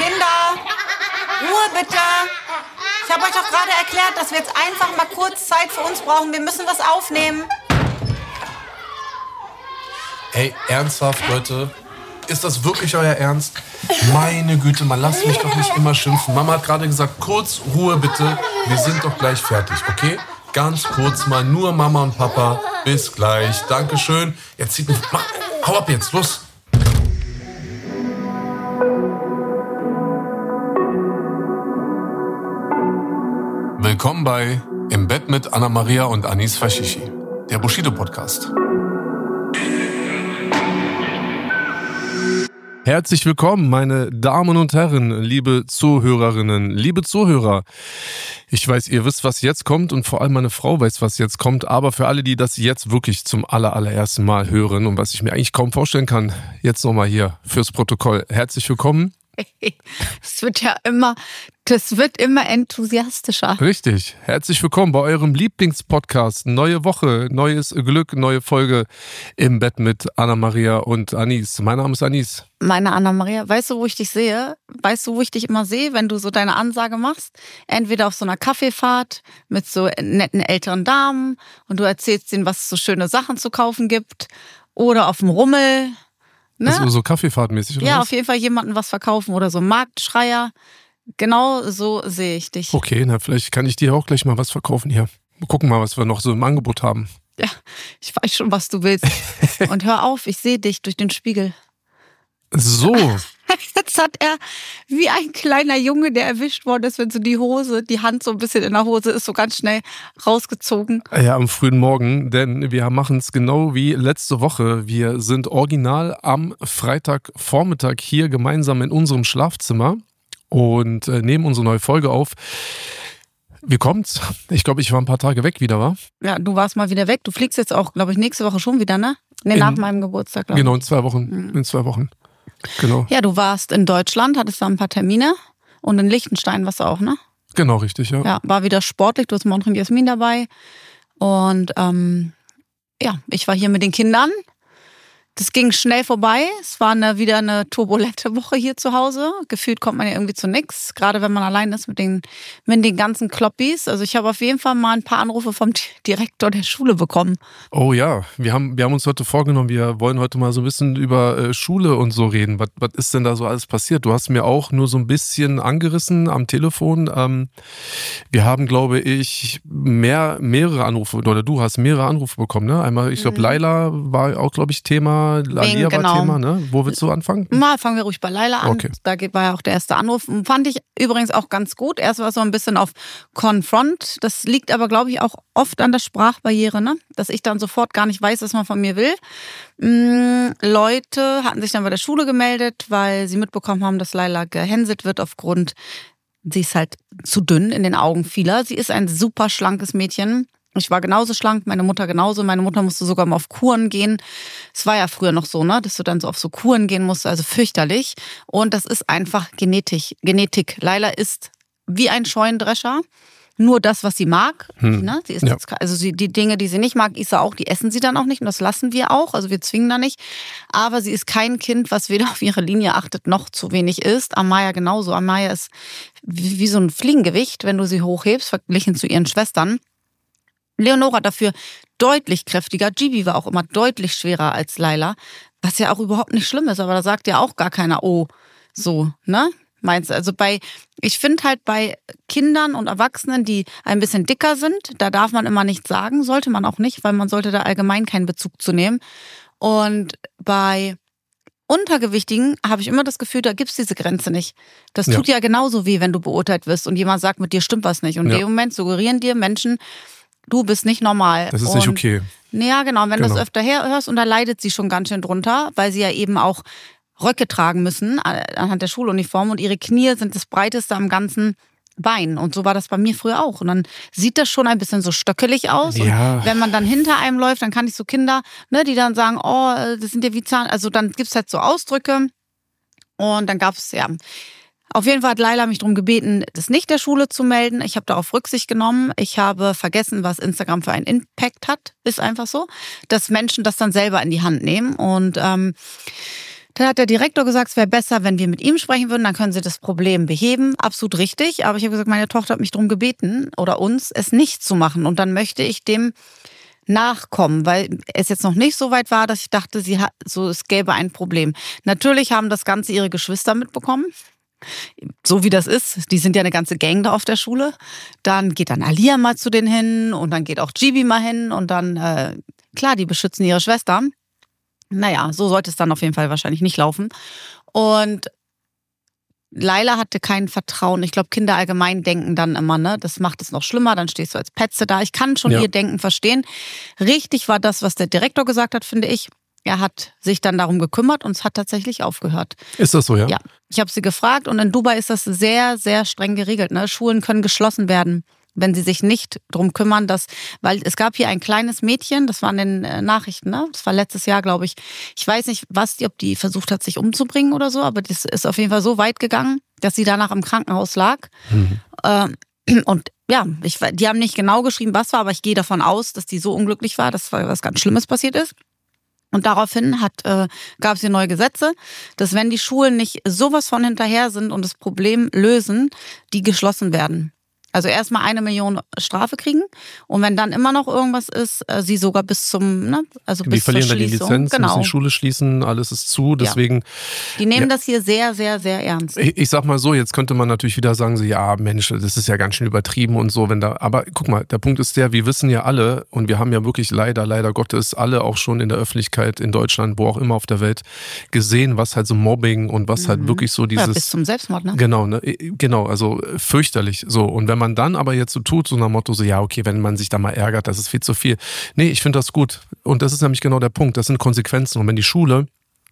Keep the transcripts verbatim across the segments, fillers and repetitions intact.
Kinder, Ruhe bitte. Ich habe euch doch gerade erklärt, dass wir jetzt einfach mal kurz Zeit für uns brauchen. Wir müssen was aufnehmen. Ey, ernsthaft, Leute? Ist das wirklich euer Ernst? Meine Güte, man lasst mich doch nicht immer schimpfen. Mama hat gerade gesagt, kurz Ruhe bitte. Wir sind doch gleich fertig, okay? Ganz kurz mal, nur Mama und Papa. Bis gleich. Dankeschön. Jetzt zieht mich... Mach, hau ab jetzt, los. Willkommen bei Im Bett mit Anna-Maria und Anis Fashishi, der Bushido-Podcast. Herzlich willkommen, meine Damen und Herren, liebe Zuhörerinnen, liebe Zuhörer. Ich weiß, ihr wisst, was jetzt kommt und vor allem meine Frau weiß, was jetzt kommt. Aber für alle, die das jetzt wirklich zum aller, allerersten Mal hören und was ich mir eigentlich kaum vorstellen kann, jetzt nochmal hier fürs Protokoll. Herzlich willkommen. Es wird ja immer, das wird immer enthusiastischer. Richtig. Herzlich willkommen bei eurem Lieblingspodcast. Neue Woche, neues Glück, neue Folge im Bett mit Anna-Maria und Anis. Mein Name ist Anis. Meine Anna-Maria, weißt du, wo ich dich sehe? Weißt du, wo ich dich immer sehe, wenn du so deine Ansage machst? Entweder auf so einer Kaffeefahrt mit so netten älteren Damen und du erzählst denen, was es so schöne Sachen zu kaufen gibt, oder auf dem Rummel. Ne? Also so kaffeefahrtmäßig oder Ja, was? auf jeden Fall jemandem was verkaufen oder so Marktschreier. Genau so sehe ich dich. Okay, na vielleicht kann ich dir auch gleich mal was verkaufen hier. Wir gucken mal, was wir noch so im Angebot haben. Ja, ich weiß schon, was du willst. Und hör auf, ich sehe dich durch den Spiegel. So. Jetzt hat er wie ein kleiner Junge, der erwischt worden ist, wenn so die Hose, die Hand so ein bisschen in der Hose ist, so ganz schnell rausgezogen. Ja, am frühen Morgen, denn wir machen es genau wie letzte Woche. Wir sind original am Freitagvormittag hier gemeinsam in unserem Schlafzimmer und äh, nehmen unsere neue Folge auf. Wie kommt's? Ich glaube, ich war ein paar Tage weg wieder, wa? Ja, du warst mal wieder weg. Du fliegst jetzt auch, glaube ich, nächste Woche schon wieder, ne? Nee, nach in, meinem Geburtstag, glaube ich. Genau, in zwei Wochen. Mhm. In zwei Wochen. Genau. Ja, du warst in Deutschland, hattest da ein paar Termine und in Liechtenstein warst du auch, ne? Genau, richtig, ja. Ja, war wieder sportlich, du hast Montre und Jasmin dabei und ähm, ja, ich war hier mit den Kindern. Das ging schnell vorbei. Es war eine, wieder eine turbulente Woche hier zu Hause. Gefühlt kommt man ja irgendwie zu nichts, gerade wenn man allein ist mit den, mit den ganzen Kloppis. Also ich habe auf jeden Fall mal ein paar Anrufe vom Direktor der Schule bekommen. Oh ja, wir haben, wir haben uns heute vorgenommen, wir wollen heute mal so ein bisschen über äh, Schule und so reden. Was, was ist denn da so alles passiert? Du hast mir auch nur so ein bisschen angerissen am Telefon. Ähm, wir haben, glaube ich, mehr, mehrere Anrufe, oder du hast mehrere Anrufe bekommen, ne? Einmal, ich glaube, mhm. Laila war auch, glaube ich, Thema. Alia genau. war Thema, ne? Wo willst du anfangen? Mal fangen wir ruhig bei Laila an. Okay. Da war ja auch der erste Anruf. Fand ich übrigens auch ganz gut. Erst war es so ein bisschen auf Confront. Das liegt aber, glaube ich, auch oft an der Sprachbarriere, ne? Dass ich dann sofort gar nicht weiß, was man von mir will. Mhm. Leute hatten sich dann bei der Schule gemeldet, weil sie mitbekommen haben, dass Laila gehänselt wird aufgrund, sie ist halt zu dünn in den Augen vieler. Sie ist ein super schlankes Mädchen. Ich war genauso schlank, meine Mutter genauso. Meine Mutter musste sogar mal auf Kuren gehen. Es war ja früher noch so, ne, dass du dann so auf so Kuren gehen musst, also fürchterlich. Und das ist einfach Genetik. Genetik. Laila ist wie ein Scheunendrescher. Nur das, was sie mag. Hm. Ne? Sie isst ja. jetzt, also sie, die Dinge, die sie nicht mag, Isa auch, die essen sie dann auch nicht. Und das lassen wir auch. Also wir zwingen da nicht. Aber sie ist kein Kind, was weder auf ihre Linie achtet, noch zu wenig isst. Amaya genauso. Amaya ist wie, wie so ein Fliegengewicht, wenn du sie hochhebst, verglichen zu ihren Schwestern. Leonora dafür deutlich kräftiger. Gibi war auch immer deutlich schwerer als Laila, was ja auch überhaupt nicht schlimm ist, aber da sagt ja auch gar keiner, oh, so, ne? Meinst du? Also bei, ich finde halt bei Kindern und Erwachsenen, die ein bisschen dicker sind, da darf man immer nichts sagen, sollte man auch nicht, weil man sollte da allgemein keinen Bezug zu nehmen. Und bei Untergewichtigen habe ich immer das Gefühl, da gibt's diese Grenze nicht. Das tut ja, ja genauso weh, wenn du beurteilt wirst und jemand sagt, mit dir stimmt was nicht. Und ja. in dem Moment suggerieren dir Menschen, du bist nicht normal. Das ist und, nicht okay. Ja, genau. Und wenn genau. du das öfter hörst, und da leidet sie schon ganz schön drunter, weil sie ja eben auch Röcke tragen müssen anhand der Schuluniform und ihre Knie sind das breiteste am ganzen Bein. Und so war das bei mir früher auch. Und dann sieht das schon ein bisschen so stöckelig aus. Ja. Und wenn man dann hinter einem läuft, dann kann ich so Kinder, ne, die dann sagen, oh, das sind ja wie Zahn. Also dann gibt's halt so Ausdrücke. Und dann gab's ja... Auf jeden Fall hat Laila mich darum gebeten, das nicht der Schule zu melden. Ich habe darauf Rücksicht genommen. Ich habe vergessen, was Instagram für einen Impact hat. Ist einfach so, dass Menschen das dann selber in die Hand nehmen. Und ähm, Dann hat der Direktor gesagt, es wäre besser, wenn wir mit ihm sprechen würden, dann können sie das Problem beheben. Absolut richtig, aber ich habe gesagt, meine Tochter hat mich darum gebeten, oder uns, es nicht zu machen. Und dann möchte ich dem nachkommen, weil es jetzt noch nicht so weit war, dass ich dachte, sie hat, so, es gäbe ein Problem. Natürlich haben das Ganze ihre Geschwister mitbekommen. So wie das ist, die sind ja eine ganze Gang da auf der Schule. Dann geht dann Alia mal zu denen hin und dann geht auch Gibi mal hin und dann, äh, klar, die beschützen ihre Schwester. Naja, so sollte es dann auf jeden Fall wahrscheinlich nicht laufen. Und Laila hatte kein Vertrauen. Ich glaube, Kinder allgemein denken dann immer, ne, das macht es noch schlimmer, dann stehst du als Petze da. Ich kann schon ja. ihr Denken verstehen. Richtig war das, was der Direktor gesagt hat, finde ich. Er hat sich dann darum gekümmert und es hat tatsächlich aufgehört. Ist das so, ja? Ja. Ich habe sie gefragt und in Dubai ist das sehr, sehr streng geregelt. Ne? Schulen können geschlossen werden, wenn sie sich nicht drum kümmern, dass, weil es gab hier ein kleines Mädchen, das war in den äh, Nachrichten, ne? Das war letztes Jahr, glaube ich. Ich weiß nicht, was die, ob die versucht hat, sich umzubringen oder so, aber das ist auf jeden Fall so weit gegangen, dass sie danach im Krankenhaus lag. Mhm. Ähm, und ja, ich, die haben nicht genau geschrieben, was war, aber ich gehe davon aus, dass die so unglücklich war, dass was ganz Schlimmes passiert ist. Und daraufhin hat, äh, gab es hier neue Gesetze, dass wenn die Schulen nicht sowas von hinterher sind und das Problem lösen, die geschlossen werden. Also erstmal eine Million Strafe kriegen und wenn dann immer noch irgendwas ist, äh, sie sogar bis zum, ne, also bis die verlieren zur dann die Lizenz, genau. müssen die Schule schließen, alles ist zu, deswegen. Ja. Die nehmen ja. das hier sehr, sehr, sehr ernst. Ich, ich sag mal so, jetzt könnte man natürlich wieder sagen, so, ja Mensch, das ist ja ganz schön übertrieben und so, wenn da, aber guck mal, der Punkt ist der, wir wissen ja alle und wir haben ja wirklich leider, leider Gottes alle auch schon in der Öffentlichkeit in Deutschland, wo auch immer auf der Welt gesehen, was halt so Mobbing und was mhm. halt wirklich so dieses. Ja, bis zum Selbstmord, ne? Genau, ne, genau, also fürchterlich so und wenn man dann aber jetzt so tut, so nach dem Motto, so ja, okay, wenn man sich da mal ärgert, das ist viel zu viel. Nee, ich finde das gut. Und das ist nämlich genau der Punkt. Das sind Konsequenzen. Und wenn die Schule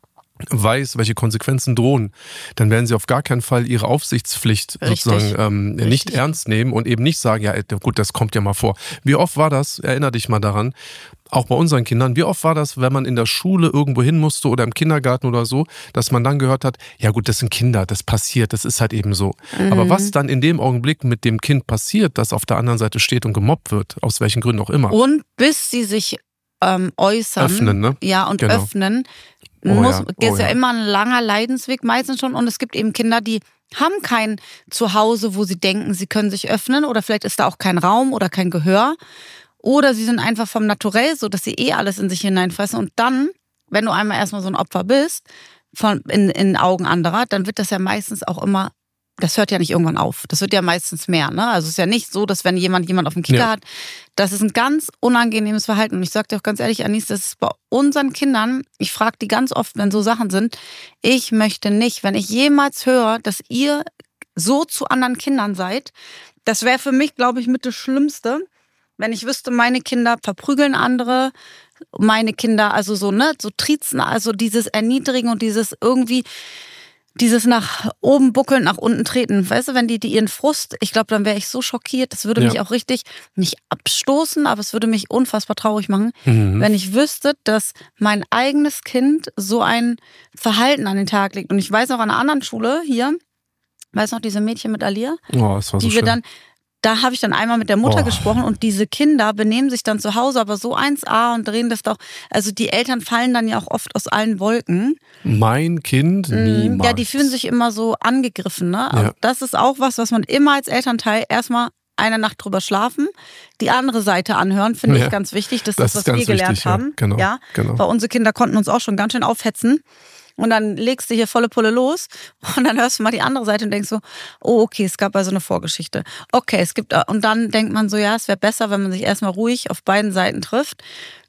weiß, welche Konsequenzen drohen, dann werden sie auf gar keinen Fall ihre Aufsichtspflicht Richtig. sozusagen ähm, nicht ernst nehmen und eben nicht sagen, ja gut, das kommt ja mal vor. Wie oft war das, erinnere dich mal daran, auch bei unseren Kindern, wie oft war das, wenn man in der Schule irgendwo hin musste oder im Kindergarten oder so, dass man dann gehört hat, ja gut, das sind Kinder, das passiert, das ist halt eben so. Mhm. Aber was dann in dem Augenblick mit dem Kind passiert, das auf der anderen Seite steht und gemobbt wird, aus welchen Gründen auch immer. Und bis sie sich ähm, äußern. Öffnen, ne? Ja, und genau. öffnen. Oh muss, ja, oh ist ja, ja immer ein langer Leidensweg meistens schon und es gibt eben Kinder, die haben kein Zuhause, wo sie denken, sie können sich öffnen oder vielleicht ist da auch kein Raum oder kein Gehör oder sie sind einfach vom Naturell so, dass sie eh alles in sich hineinfressen und dann, wenn du einmal erstmal so ein Opfer bist, von, in, in Augen anderer, dann wird das ja meistens auch immer, das hört ja nicht irgendwann auf. Das wird ja meistens mehr. Ne? Also es ist ja nicht so, dass wenn jemand jemand auf dem Kicker ja. hat, das ist ein ganz unangenehmes Verhalten. Und ich sage dir auch ganz ehrlich, Anis, das ist bei unseren Kindern, ich frage die ganz oft, wenn so Sachen sind, ich möchte nicht, wenn ich jemals höre, dass ihr so zu anderen Kindern seid, das wäre für mich, glaube ich, mit das Schlimmste, wenn ich wüsste, meine Kinder verprügeln andere, meine Kinder, also so, ne, so triezen, also dieses Erniedrigen und dieses irgendwie, dieses nach oben buckeln, nach unten treten. Weißt du, wenn die, die ihren Frust, ich glaube, dann wäre ich so schockiert. Das würde ja. mich auch richtig, nicht abstoßen, aber es würde mich unfassbar traurig machen, mhm. wenn ich wüsste, dass mein eigenes Kind so ein Verhalten an den Tag legt. Und ich weiß auch an einer anderen Schule hier, weiß noch, diese Mädchen mit Alia, oh, das war so die wir schön. dann, da habe ich dann einmal mit der Mutter oh. gesprochen und diese Kinder benehmen sich dann zu Hause aber so eins a und drehen das doch, also die Eltern fallen dann ja auch oft aus allen Wolken. Mein Kind niemals. Ja, die fühlen sich immer so angegriffen, ne? Ja. Das ist auch was, was man immer als Elternteil erstmal eine Nacht drüber schlafen, die andere Seite anhören, finde ja. ich ganz wichtig. Das, das ist das, was wir gelernt wichtig, haben. Ja. Genau. Ja? Genau. Weil unsere Kinder konnten uns auch schon ganz schön aufhetzen. Und dann legst du hier volle Pulle los und dann hörst du mal die andere Seite und denkst so, oh okay, es gab also eine Vorgeschichte. Okay, es gibt, und dann denkt man so, ja, es wäre besser, wenn man sich erstmal ruhig auf beiden Seiten trifft.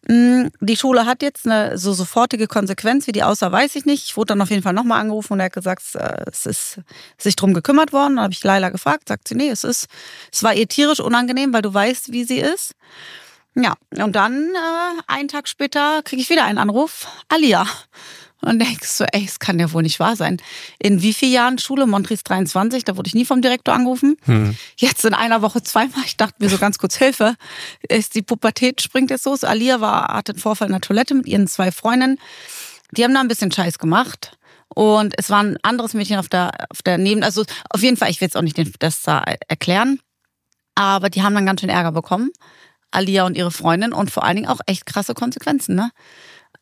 Die Schule hat jetzt eine so sofortige Konsequenz, wie die aussah, weiß ich nicht. Ich wurde dann auf jeden Fall nochmal angerufen und er hat gesagt, es ist sich drum gekümmert worden. Dann habe ich Laila gefragt, sagt sie, nee, es ist, es war ihr tierisch unangenehm, weil du weißt, wie sie ist. Ja, und dann äh, einen Tag später kriege ich wieder einen Anruf, Alia. Und denkst du, ey, es kann ja wohl nicht wahr sein. In wie vielen Jahren Schule? Montris dreiundzwanzig, da wurde ich nie vom Direktor angerufen. Hm. Jetzt in einer Woche zweimal. Ich dachte mir so ganz kurz, Hilfe. Ist die Pubertät springt jetzt los. Alia war, hatte einen Vorfall in der Toilette mit ihren zwei Freundinnen. Die haben da ein bisschen Scheiß gemacht. Und es war ein anderes Mädchen auf der, auf der Neben... Also auf jeden Fall, ich will jetzt auch nicht das da erklären. Aber die haben dann ganz schön Ärger bekommen. Alia und ihre Freundin. Und vor allen Dingen auch echt krasse Konsequenzen, ne?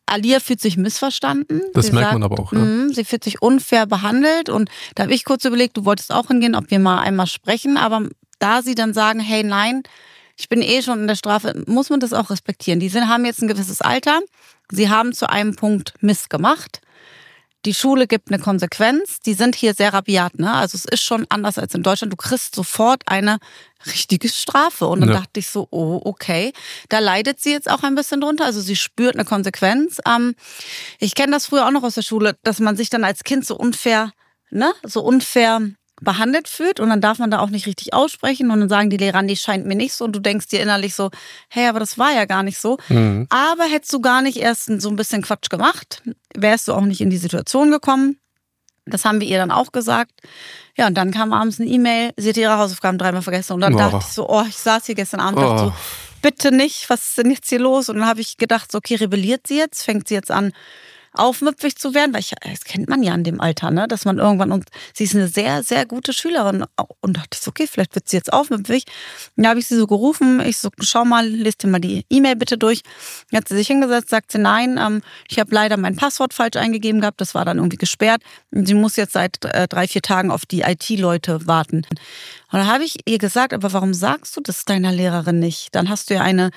Alia fühlt sich missverstanden. Das sie merkt sagt, man aber auch. Ja. mh, sie fühlt sich unfair behandelt und da habe ich kurz überlegt, du wolltest auch hingehen, ob wir mal einmal sprechen, aber da sie dann sagen, hey nein, ich bin eh schon in der Strafe, muss man das auch respektieren. Die sind, haben jetzt ein gewisses Alter, sie haben zu einem Punkt Mist gemacht. Die Schule gibt eine Konsequenz, die sind hier sehr rabiat, ne? Also es ist schon anders als in Deutschland. Du kriegst sofort eine richtige Strafe. Und dann ja. dachte ich so, oh, okay. Da leidet sie jetzt auch ein bisschen drunter. Also sie spürt eine Konsequenz. Ähm, ich kenne das früher auch noch aus der Schule, dass man sich dann als Kind so unfair, ne, so unfair behandelt fühlt und dann darf man da auch nicht richtig aussprechen und dann sagen die Lehrer, die scheint mir nicht so und du denkst dir innerlich so, hey, aber das war ja gar nicht so. Mhm. Aber hättest du gar nicht erst so ein bisschen Quatsch gemacht, wärst du auch nicht in die Situation gekommen. Das haben wir ihr dann auch gesagt. Ja, und dann kam abends eine E-Mail, sie hat ihre Hausaufgaben dreimal vergessen und dann oh. dachte ich so, oh, ich saß hier gestern Abend und oh. dachte so, bitte nicht, was ist denn jetzt hier los? Und dann habe ich gedacht, so, okay, rebelliert sie jetzt, fängt sie jetzt an, aufmüpfig zu werden, weil ich, das kennt man ja in dem Alter, ne, dass man irgendwann, und sie ist eine sehr, sehr gute Schülerin und dachte ich so, okay, vielleicht wird sie jetzt aufmüpfig. Dann habe ich sie so gerufen, ich so, schau mal, lest dir mal die E-Mail bitte durch. Dann hat sie sich hingesetzt, sagt sie, nein, ähm, ich habe leider mein Passwort falsch eingegeben gehabt, das war dann irgendwie gesperrt und sie muss jetzt seit äh, drei, vier Tagen auf die I T-Leute warten. Und dann habe ich ihr gesagt, aber warum sagst du das deiner Lehrerin nicht? Dann hast du ja eine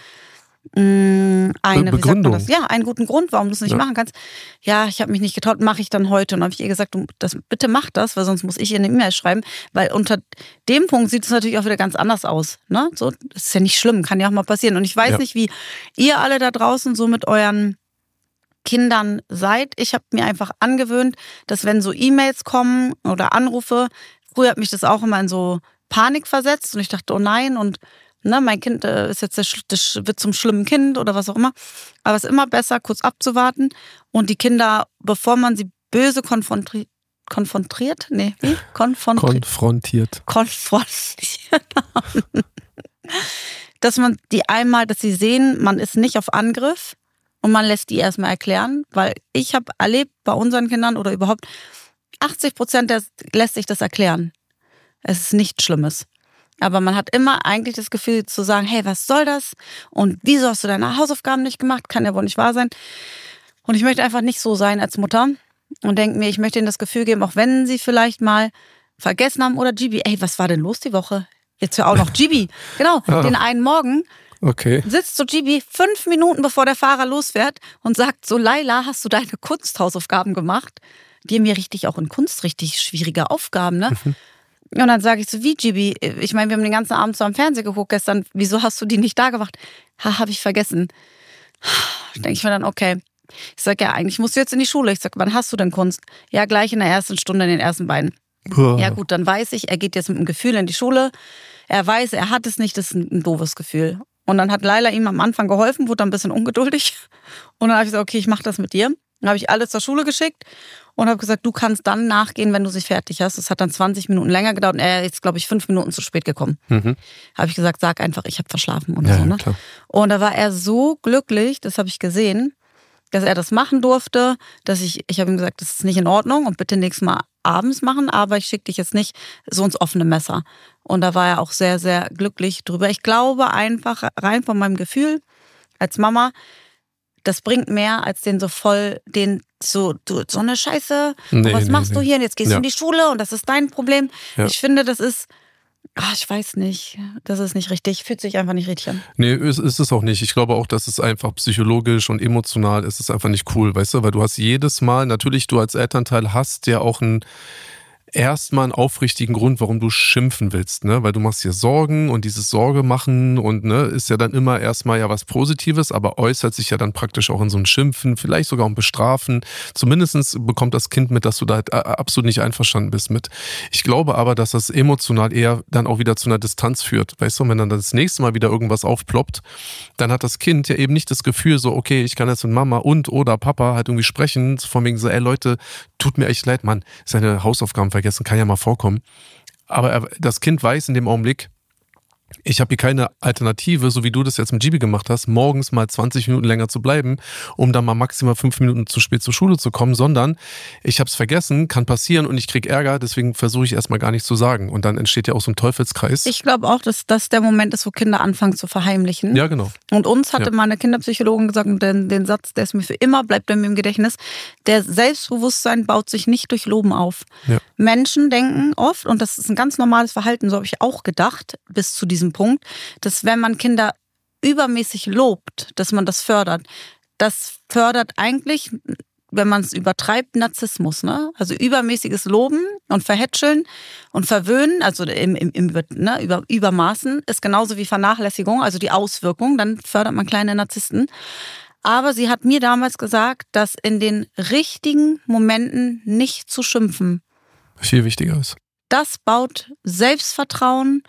Eine, Be- wie sagt man das? Ja, einen guten Grund, warum du es nicht ja. machen kannst. Ja, ich habe mich nicht getraut, mache ich dann heute. Und dann habe ich ihr gesagt, du, das, bitte mach das, weil sonst muss ich ihr eine E-Mail schreiben. Weil unter dem Punkt sieht es natürlich auch wieder ganz anders aus. Ne? So, das ist ja nicht schlimm, kann ja auch mal passieren. Und ich weiß ja. nicht, wie ihr alle da draußen so mit euren Kindern seid. Ich habe mir einfach angewöhnt, dass wenn so E-Mails kommen oder Anrufe, früher hat mich das auch immer in so Panik versetzt und ich dachte, oh nein, und ne, mein Kind äh, ist jetzt das, das wird zum schlimmen Kind oder was auch immer. Aber es ist immer besser, kurz abzuwarten und die Kinder, bevor man sie böse konfrontiert, konfrontiert? Nee, wie? Konfrontiert. Konfrontiert. Konfrontiert. Dass man die einmal, dass sie sehen, man ist nicht auf Angriff und man lässt die erstmal erklären, weil ich habe erlebt bei unseren Kindern oder überhaupt achtzig Prozent der, lässt sich das erklären. Es ist nichts Schlimmes. Aber man hat immer eigentlich das Gefühl zu sagen, hey, was soll das? Und wieso hast du deine Hausaufgaben nicht gemacht? Kann ja wohl nicht wahr sein. Und ich möchte einfach nicht so sein als Mutter und denke mir, ich möchte ihnen das Gefühl geben, auch wenn sie vielleicht mal vergessen haben oder Gibi, ey, was war denn los die Woche? Jetzt hör auch noch Gibi. Genau, ja. Den einen Morgen okay. sitzt so Gibi fünf Minuten, bevor der Fahrer losfährt und sagt so, Laila, hast du deine Kunsthausaufgaben gemacht? Die haben mir richtig auch in Kunst richtig schwierige Aufgaben, ne? Mhm. Und dann sage ich so, wie Gibi? Ich meine, wir haben den ganzen Abend so am Fernsehen geguckt gestern. Wieso hast du die nicht da gemacht? Ha, habe ich vergessen. Denke ich mir dann, okay. Ich sage, ja, eigentlich musst du jetzt in die Schule. Ich sage, wann hast du denn Kunst? Ja, gleich in der ersten Stunde, in den ersten beiden. Boah. Ja gut, dann weiß ich, er geht jetzt mit einem Gefühl in die Schule. Er weiß, er hat es nicht, das ist ein, ein doofes Gefühl. Und dann hat Laila ihm am Anfang geholfen, wurde dann ein bisschen ungeduldig. Und dann habe ich gesagt, okay, ich mache das mit dir. Dann habe ich alles zur Schule geschickt und habe gesagt, du kannst dann nachgehen, wenn du sie fertig hast. Das hat dann zwanzig Minuten länger gedauert und er ist, glaube ich, fünf Minuten zu spät gekommen. Mhm. Habe ich gesagt, sag einfach, ich habe verschlafen und ja, so. Ne? Klar. Und da war er so glücklich, das habe ich gesehen, dass er das machen durfte, dass ich, ich habe ihm gesagt, das ist nicht in Ordnung und bitte nächstes Mal abends machen, aber ich schicke dich jetzt nicht so ins offene Messer. Und da war er auch sehr, sehr glücklich drüber. Ich glaube einfach, rein von meinem Gefühl als Mama, das bringt mehr, als den so voll, den so, du, so eine Scheiße, nee, was nee, machst nee. du hier? Und jetzt gehst ja. du in die Schule und das ist dein Problem. Ja. Ich finde, das ist, ach, ich weiß nicht, das ist nicht richtig, fühlt sich einfach nicht richtig an. Nee, ist, ist es auch nicht. Ich glaube auch, dass es einfach psychologisch und emotional ist es einfach nicht cool, weißt du, weil du hast jedes Mal, natürlich du als Elternteil hast ja auch ein erstmal einen aufrichtigen Grund, warum du schimpfen willst, ne? Weil du machst dir Sorgen und dieses Sorge machen und ne, ist ja dann immer erstmal ja was Positives, aber äußert sich ja dann praktisch auch in so ein Schimpfen, vielleicht sogar ein Bestrafen. Zumindest bekommt das Kind mit, dass du da halt absolut nicht einverstanden bist mit. Ich glaube aber, dass das emotional eher dann auch wieder zu einer Distanz führt. Weißt du, und wenn dann das nächste Mal wieder irgendwas aufploppt, dann hat das Kind ja eben nicht das Gefühl so, okay, ich kann jetzt mit Mama und oder Papa halt irgendwie sprechen, von wegen so, ey Leute, tut mir echt leid, Mann, seine Hausaufgaben vergessen, kann ja mal vorkommen. Aber er, das Kind weiß in dem Augenblick, Ich habe hier keine Alternative, so wie du das jetzt mit Gibi gemacht hast, morgens mal zwanzig Minuten länger zu bleiben, um dann mal maximal fünf Minuten zu spät zur Schule zu kommen, sondern ich habe es vergessen, kann passieren und ich kriege Ärger, deswegen versuche ich erstmal gar nichts zu sagen. Und dann entsteht ja auch so ein Teufelskreis. Ich glaube auch, dass das der Moment ist, wo Kinder anfangen zu verheimlichen. Ja, genau. Und uns hatte Ja. mal eine Kinderpsychologin gesagt, und den, den Satz, der ist mir für immer, bleibt mir im Gedächtnis, der Selbstbewusstsein baut sich nicht durch Loben auf. Ja. Menschen denken oft, und das ist ein ganz normales Verhalten, so habe ich auch gedacht, bis zu diesem Punkt, dass wenn man Kinder übermäßig lobt, dass man das fördert. Das fördert eigentlich, wenn man es übertreibt, Narzissmus. Ne? Also übermäßiges Loben und Verhätscheln und Verwöhnen, also im, im, im ne, über, Übermaßen, ist genauso wie Vernachlässigung, also die Auswirkung. Dann fördert man kleine Narzissten. Aber sie hat mir damals gesagt, dass in den richtigen Momenten nicht zu schimpfen, Viel wichtiger ist. das baut Selbstvertrauen.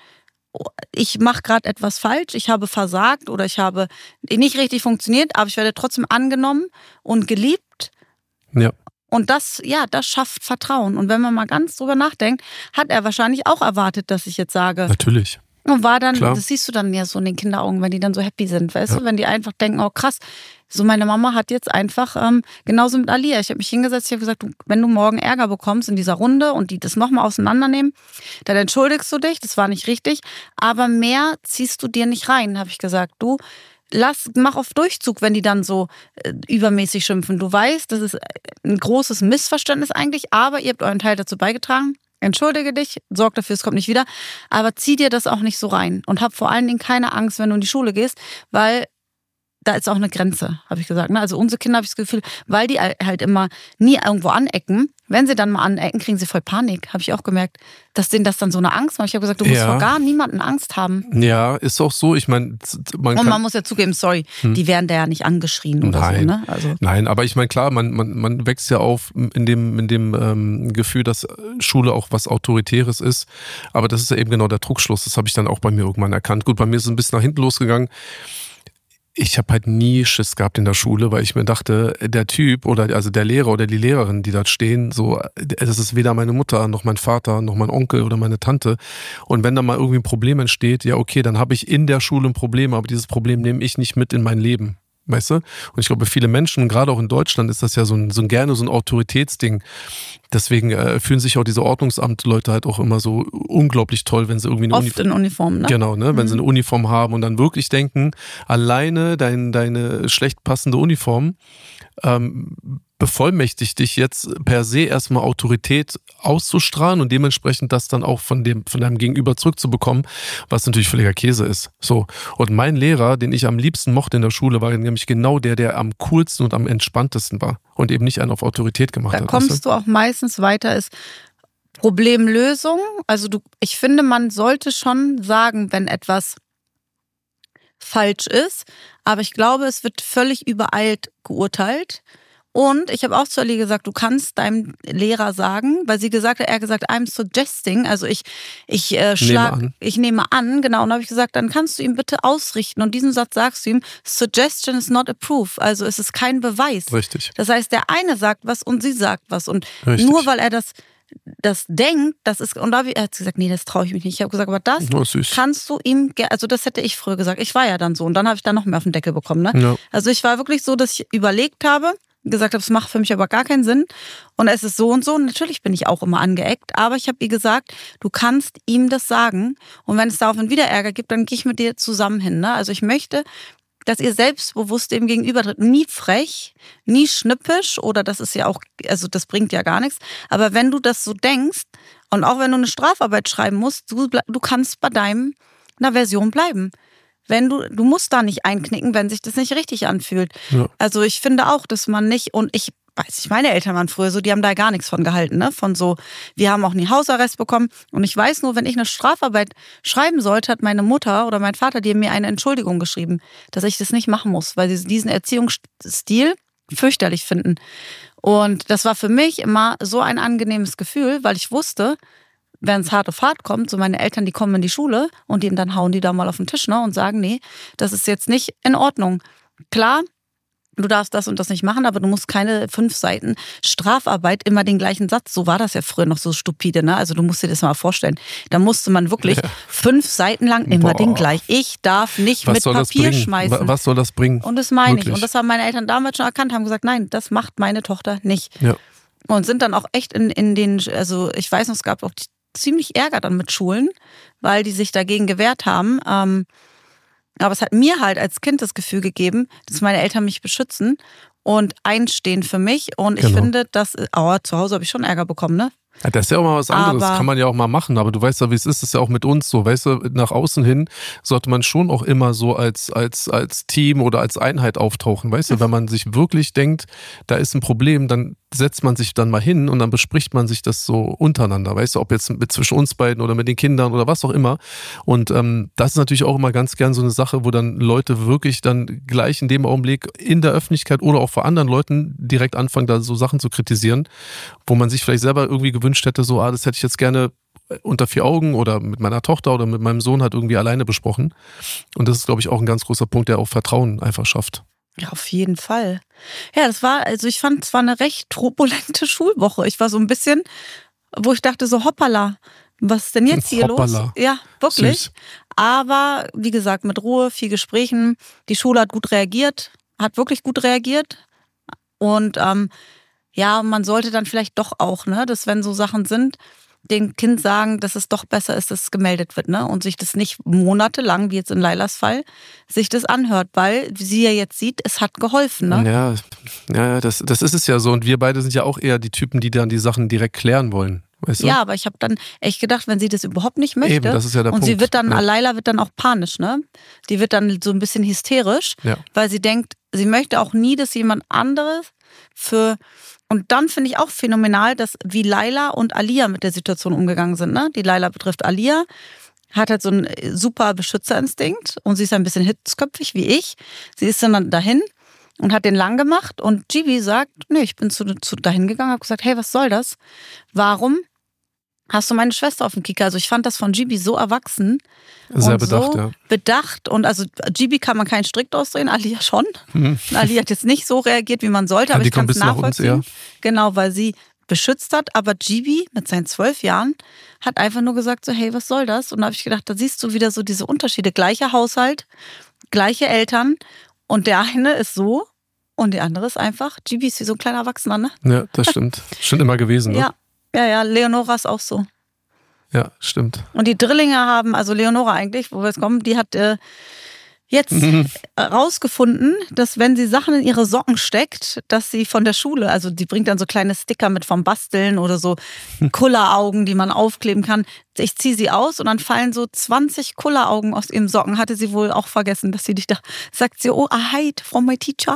Ich mache gerade etwas falsch, ich habe versagt oder ich habe nicht richtig funktioniert, aber ich werde trotzdem angenommen und geliebt. Ja. Und das, ja, das schafft Vertrauen. Und wenn man mal ganz drüber nachdenkt, hat er wahrscheinlich auch erwartet, dass ich jetzt sage. Natürlich. Und war dann, Klar. das siehst du dann ja so in den Kinderaugen, wenn die dann so happy sind, weißt Ja. du, wenn die einfach denken, oh krass, so meine Mama hat jetzt einfach, ähm, genauso mit Alia, ich habe mich hingesetzt, ich habe gesagt, du, wenn du morgen Ärger bekommst in dieser Runde und die das nochmal auseinandernehmen, dann entschuldigst du dich, das war nicht richtig, aber mehr ziehst du dir nicht rein, habe ich gesagt. Du, lass, mach auf Durchzug, wenn die dann so äh, übermäßig schimpfen. Du weißt, das ist ein großes Missverständnis eigentlich, aber ihr habt euren Teil dazu beigetragen. Entschuldige dich, sorg dafür, es kommt nicht wieder, aber zieh dir das auch nicht so rein und hab vor allen Dingen keine Angst, wenn du in die Schule gehst, weil da ist auch eine Grenze, habe ich gesagt. Also unsere Kinder, habe ich das Gefühl, weil die halt immer nie irgendwo anecken, wenn sie dann mal anecken, kriegen sie voll Panik, habe ich auch gemerkt, dass denen das dann so eine Angst macht. Ich habe gesagt, du musst Ja. vor gar niemanden Angst haben. Ja, ist auch so. Ich meine, man Und kann... man muss ja zugeben, sorry, Hm. die werden da ja nicht angeschrien oder Nein. so. Ne? Also, Nein, aber ich meine, klar, man, man, man wächst ja auf in dem, in dem ähm, Gefühl, dass Schule auch was Autoritäres ist. Aber das ist ja eben genau der Trugschluss. Das habe ich dann auch bei mir irgendwann erkannt. Gut, bei mir ist es ein bisschen nach hinten losgegangen. Ich habe halt nie Schiss gehabt in der Schule, weil ich mir dachte, der Typ oder also der Lehrer oder die Lehrerin, die dort stehen, so, das ist weder meine Mutter, noch mein Vater, noch mein Onkel oder meine Tante. Und wenn da mal irgendwie ein Problem entsteht, ja okay, dann habe ich in der Schule ein Problem, aber dieses Problem nehme ich nicht mit in mein Leben. Weißt du? Und ich glaube, viele Menschen, gerade auch in Deutschland, ist das ja so ein, so ein gerne so ein Autoritätsding. Deswegen äh, fühlen sich auch diese Ordnungsamtleute halt auch immer so unglaublich toll, wenn sie irgendwie eine oft Uniform... in Uniform, ne? Genau, ne? Wenn Mhm. sie eine Uniform haben und dann wirklich denken, alleine dein, deine schlecht passende Uniform ähm, bevollmächtigt dich jetzt per se erstmal Autorität auszustrahlen und dementsprechend das dann auch von dem von deinem Gegenüber zurückzubekommen, was natürlich völliger Käse ist. So. Und mein Lehrer, den ich am liebsten mochte in der Schule, war nämlich genau der, der am coolsten und am entspanntesten war und eben nicht einen auf Autorität gemacht Da hat. kommst weißt du auch meistens weiter, ist Problemlösung. Also du, ich finde, man sollte schon sagen, wenn etwas falsch ist, aber ich glaube, es wird völlig übereilt geurteilt. Und ich habe auch zu Ali gesagt, du kannst deinem Lehrer sagen, weil sie gesagt hat, er hat gesagt, I'm suggesting, also ich, ich äh, schlag, an. ich nehme an, genau, und dann habe ich gesagt, dann kannst du ihm bitte ausrichten und diesen Satz sagst du ihm, Suggestion is not a proof, also es ist kein Beweis. Richtig. Das heißt, der eine sagt was und sie sagt was und Richtig. nur weil er das, das denkt, das ist, und da hab ich, er hat gesagt, nee, das traue ich mich nicht. Ich habe gesagt, aber das Oh, süß. kannst du ihm, ge- also das hätte ich früher gesagt, ich war ja dann so und dann habe ich da noch mehr auf den Deckel bekommen. Ne? Ja. Also ich war wirklich so, dass ich überlegt habe, gesagt habe, es macht für mich aber gar keinen Sinn und es ist so und so. Und natürlich bin ich auch immer angeeckt, aber ich habe ihr gesagt, du kannst ihm das sagen und wenn es daraufhin wieder Ärger gibt, dann gehe ich mit dir zusammen hin. Ne? Also ich möchte, dass ihr selbstbewusst dem gegenüber tritt. Nie frech, nie schnippisch oder das ist ja auch, also das bringt ja gar nichts. Aber wenn du das so denkst und auch wenn du eine Strafarbeit schreiben musst, du, du kannst bei deinem, einer Version bleiben. Wenn du, du musst da nicht einknicken, wenn sich das nicht richtig anfühlt. Ja. Also ich finde auch, dass man nicht, und ich weiß nicht, meine Eltern waren früher so, die haben da gar nichts von gehalten, ne? Von so, wir haben auch nie Hausarrest bekommen. Und ich weiß nur, wenn ich eine Strafarbeit schreiben sollte, hat meine Mutter oder mein Vater, die haben mir eine Entschuldigung geschrieben, dass ich das nicht machen muss, weil sie diesen Erziehungsstil fürchterlich finden. Und das war für mich immer so ein angenehmes Gefühl, weil ich wusste, wenn es hart auf hart kommt, so meine Eltern, die kommen in die Schule und die, dann hauen die da mal auf den Tisch, ne, und sagen, nee, das ist jetzt nicht in Ordnung. Klar, du darfst das und das nicht machen, aber du musst keine fünf Seiten Strafarbeit immer den gleichen Satz. So war das ja früher noch so stupide, ne? Also du musst dir das mal vorstellen. Da musste man wirklich ja. fünf Seiten lang immer Boah. den gleich. Ich darf nicht was mit Papier schmeißen. Was soll das bringen? Und das meine wirklich? ich. Und das haben meine Eltern damals schon erkannt, haben gesagt, nein, das macht meine Tochter nicht. Ja. Und sind dann auch echt in, in den, also ich weiß noch, es gab auch ziemlich Ärger dann mit Schulen, weil die sich dagegen gewehrt haben. Ähm, Aber es hat mir halt als Kind das Gefühl gegeben, dass meine Eltern mich beschützen und einstehen für mich. Und ich genau. finde, dass, oh, zu Hause habe ich schon Ärger bekommen, ne? Ja, das ist ja auch mal was anderes, aber kann man ja auch mal machen, aber du weißt ja, wie es ist, das ist ja auch mit uns so, weißt du, nach außen hin sollte man schon auch immer so als, als, als Team oder als Einheit auftauchen, weißt du, wenn man sich wirklich denkt, da ist ein Problem, dann setzt man sich dann mal hin und dann bespricht man sich das so untereinander, weißt du, ob jetzt mit zwischen uns beiden oder mit den Kindern oder was auch immer. Und ähm, das ist natürlich auch immer ganz gern so eine Sache, wo dann Leute wirklich dann gleich in dem Augenblick in der Öffentlichkeit oder auch vor anderen Leuten direkt anfangen, da so Sachen zu kritisieren, wo man sich vielleicht selber irgendwie gewünscht hätte, so, ah, das hätte ich jetzt gerne unter vier Augen oder mit meiner Tochter oder mit meinem Sohn halt irgendwie alleine besprochen. Und das ist, glaube ich, auch ein ganz großer Punkt, der auch Vertrauen einfach schafft. Ja, auf jeden Fall. Ja, das war, also ich fand, es war eine recht turbulente Schulwoche. Ich war so ein bisschen, wo ich dachte so, hoppala, was ist denn jetzt hier hoppala. los? Ja, wirklich. Süß. Aber wie gesagt, mit Ruhe, viel Gesprächen. Die Schule hat gut reagiert, hat wirklich gut reagiert. Und ähm, ja, man sollte dann vielleicht doch auch, ne, dass wenn so Sachen sind, dem Kind sagen, dass es doch besser ist, dass es gemeldet wird, ne? Und sich das nicht monatelang, wie jetzt in Lailas Fall, sich das anhört, weil wie sie ja jetzt sieht, es hat geholfen, ne? Ja, ja, das, das ist es ja so. Und wir beide sind ja auch eher die Typen, die dann die Sachen direkt klären wollen. Weißt du? Ja, aber ich habe dann echt gedacht, wenn sie das überhaupt nicht möchte, Eben, das ist ja der und Punkt. sie wird dann, ja. Laila wird dann auch panisch, ne? Die wird dann so ein bisschen hysterisch, ja. weil sie denkt, sie möchte auch nie, dass jemand anderes für... Und dann finde ich auch phänomenal, dass wie Laila und Alia mit der Situation umgegangen sind. Ne? Die Laila betrifft Alia, hat halt so einen super Beschützerinstinkt und sie ist ein bisschen hitzköpfig wie ich. Sie ist dann dahin und hat den lang gemacht und Gibi sagt, nee, ich bin zu, zu dahin gegangen, habe gesagt, hey, was soll das? Warum hast du meine Schwester auf dem Kicker? Also ich fand das von Gibi so erwachsen. Sehr und bedacht, so ja. bedacht. Und also Gibi kann man keinen Strick ausdrehen, Alia schon. Mhm. Alia hat jetzt nicht so reagiert, wie man sollte, aber die ich kann es nachvollziehen. Uns, ja. Genau, weil sie beschützt hat. Aber Gibi mit seinen zwölf Jahren hat einfach nur gesagt so, hey, was soll das? Und da habe ich gedacht, da siehst du wieder so diese Unterschiede. Gleicher Haushalt, gleiche Eltern und der eine ist so und der andere ist einfach, Gibi ist wie so ein kleiner Erwachsener, ne? Ja, das stimmt. Schon immer gewesen, ne? Ja. Ja, ja, Leonora ist auch so. Ja, stimmt. Und die Drillinge haben, also Leonora eigentlich, wo wir jetzt kommen, die hat äh, jetzt mhm. rausgefunden, dass wenn sie Sachen in ihre Socken steckt, dass sie von der Schule, also die bringt dann so kleine Sticker mit vom Basteln oder so Kulleraugen, die man aufkleben kann. Ich ziehe sie aus und dann fallen so zwanzig Kulleraugen aus ihrem Socken. Hatte sie wohl auch vergessen, dass sie dich da, sagt sie, oh, I hide from my teacher.